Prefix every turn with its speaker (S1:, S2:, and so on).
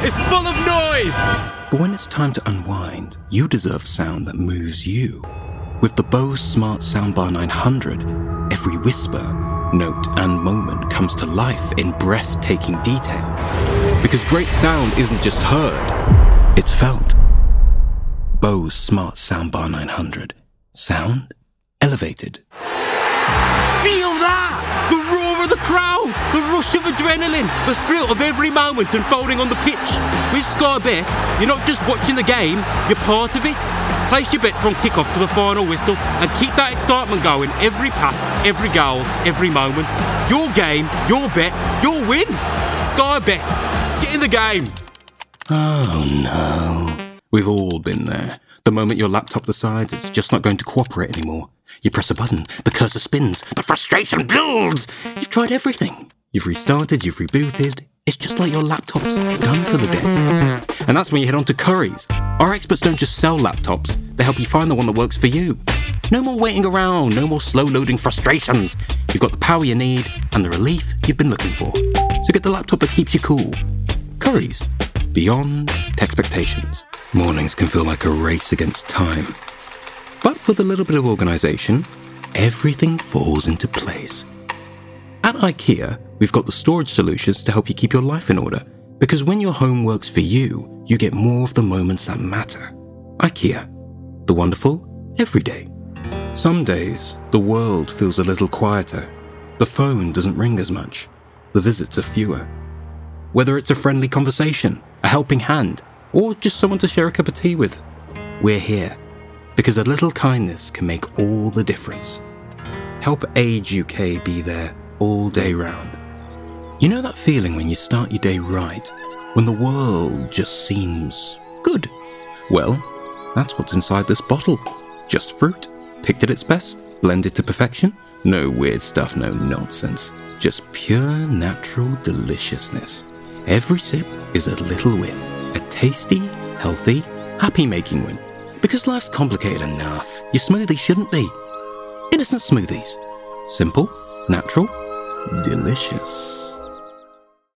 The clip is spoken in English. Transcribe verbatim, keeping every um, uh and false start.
S1: It's full of noise!
S2: But when it's time to unwind, you deserve sound that moves you. With the Bose Smart Soundbar nine hundred, every whisper, note, and moment comes to life in breathtaking detail. Because great sound isn't just heard, it's felt. Bose Smart Soundbar nine hundred. Sound elevated.
S1: Feel that! The roar of the crowd! The rush of adrenaline! The thrill of every moment unfolding on the pitch! With Sky Bet, you're not just watching the game, you're part of it. Place your bet from kick-off to the final whistle and keep that excitement going every pass, every goal, every moment. Your game, your bet, your win! Sky Bet. Get in the game!
S2: Oh no. We've all been there. The moment your laptop decides it's just not going to cooperate anymore. You press a button, the cursor spins, the frustration builds! You've tried everything. You've restarted, you've rebooted. It's just like your laptop's done for the day. And that's when you head on to Currys. Our experts don't just sell laptops, they help you find the one that works for you. No more waiting around, no more slow-loading frustrations. You've got the power you need and the relief you've been looking for. So get the laptop that keeps you cool. Currys. Beyond expectations. Mornings can feel like a race against time. But with a little bit of organisation, everything falls into place. At IKEA, we've got the storage solutions to help you keep your life in order. Because when your home works for you, you get more of the moments that matter. IKEA. The wonderful, everyday. Some days, the world feels a little quieter. The phone doesn't ring as much. The visits are fewer. Whether it's a friendly conversation, a helping hand, or just someone to share a cup of tea with, we're here. Because a little kindness can make all the difference. Help Age U K be there all day round. You know that feeling when you start your day right, when the world just seems good? Well, that's what's inside this bottle. Just fruit, picked at its best, blended to perfection. No weird stuff, no nonsense. Just pure natural deliciousness. Every sip is a little win. A tasty, healthy, happy-making win. Because life's complicated enough, your smoothie shouldn't be. Innocent smoothies. Simple, natural, delicious.